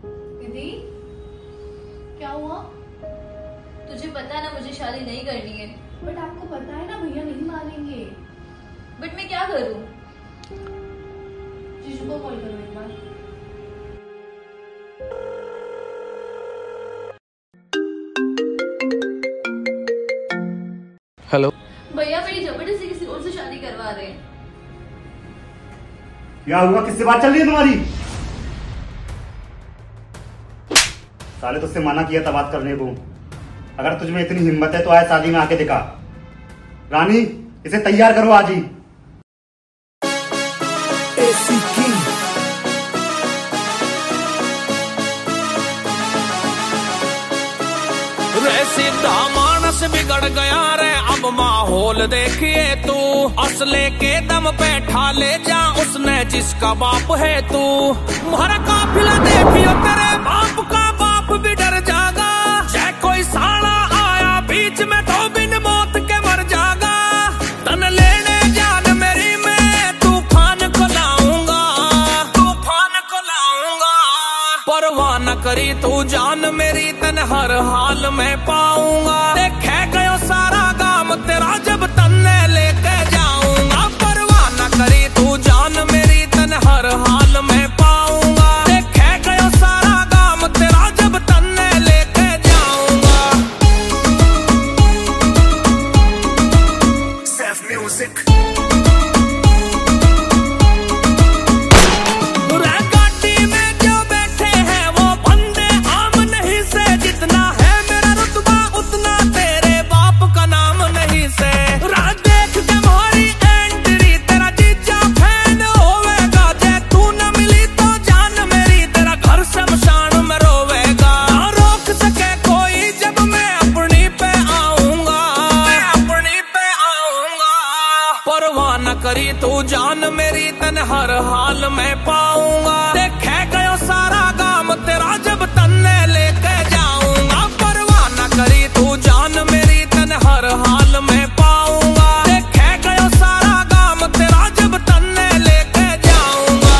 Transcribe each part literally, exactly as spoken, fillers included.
दीदी क्या हुआ? तुझे पता है ना मुझे शादी नहीं करनी है। बट आपको पता है ना भैया नहीं मानेंगे। बट मैं क्या करूं? जीजू को कॉल करो एक बार। हेलो भैया मेरी जबरदस्ती किसी और से शादी करवा रहे हैं। क्या हुआ? किससे बात चल रही है तुम्हारी? साले तुझसे मना किया था बात करने को। अगर तुझमें इतनी हिम्मत है तो आए शादी में आके दिखा। रानी इसे तैयार करो आज ही। सीधा मानस बिगड़ गया रे अब माहौल देखिए तू। असले के दम पे ठाले जा उसने जिसका बाप है तू। हमारा काफिला देखियो तेरे बाप का बाप भी डर जागा। चाहे कोई साला आया बीच में तो बिन मौत के मर जागा। तन लेने जान मेरी मैं तूफान को लाऊंगा, तूफान को लाऊंगा। परवाह न करी तू जान मेरी तन हर हाल में पाऊंगा। देखे गयो सारा गाम तेरा जब तन्ने लेके जाऊंगा। परवाह न करी तू जान मेरी तन हर हाल में पाऊंगा। देखे गयो सारा गाम तेरा जब तन्ने लेके जाऊंगा। सेफ म्यूजिक करी तू जान मेरी तन हर हाल में पाऊंगा। देखे गयो सारा गाम तेरा जब तन्ने लेके जाऊंगा। परवाह न करी तू जान मेरी तन हर हाल में पाऊंगा। देखे गयो सारा गाम तेरा जब तन्ने लेके जाऊंगा।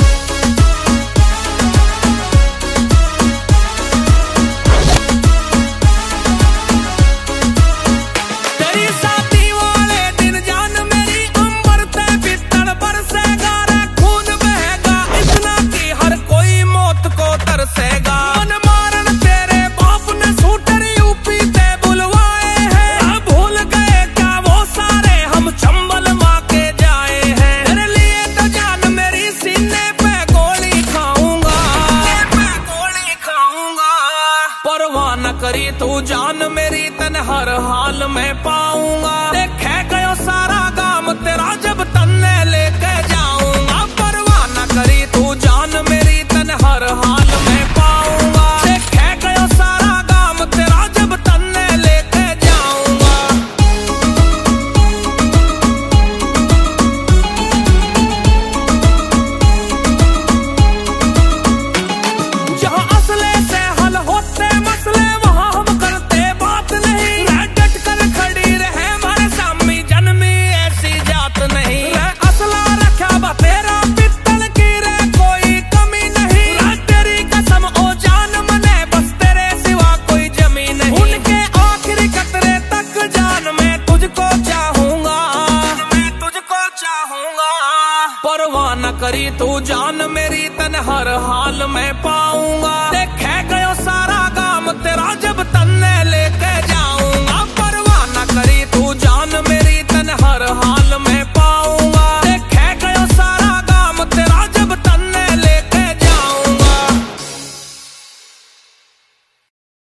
तेरी शादी वाले दिन जान मेरी अंबर ते बितड़ बरसेगा रे खून बहेगा इतना कि हर कोई मौत को तरसेगा। मन मारन तेरे बाप ने शूटर यूपी ते बुलवाए हैं। भूल गए क्या वो सारे हम चंबल माँ के जाए हैं। तेरे लिए तो जान मेरी सीने पे गोली खाऊंगा, पे गोली खाऊंगा। परवाह न करी तू जान मेरी तन हर हाल में पाऊंगा। देखे गयो सारा गाम तेरा जब तन्ने लेके जाऊंगा। परवाह न करी तू जान मेरी तन हर हाल में पाऊंगा। देखे गयो सारा गाम तेरा जब तन्ने लेके जाऊंगा। जहाँ असले से हल होते मसले वहाँ हम करते बात नहीं। डट कर खड़ी रहे हमारे सामने जन्मी ऐसी जात नहीं। असला रखा बा तेरा पित्तल की रे कोई कमी नहीं। तेरी कसम ओ जान मने बस तेरे सिवा कोई जमी नहीं। उनके आखिरी कतरे तक जान मैं तुझको चाहूंगा, मैं तुझको चाहूंगा। परवाह न करी तू जान मेरी तन हर हाल में पा